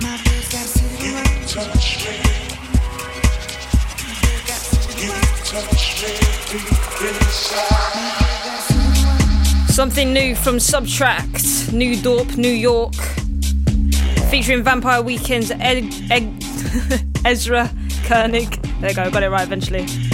Something new from Subtract, New Dorp, New York, featuring Vampire Weekend's Ezra Koenig. There you go, got it right eventually.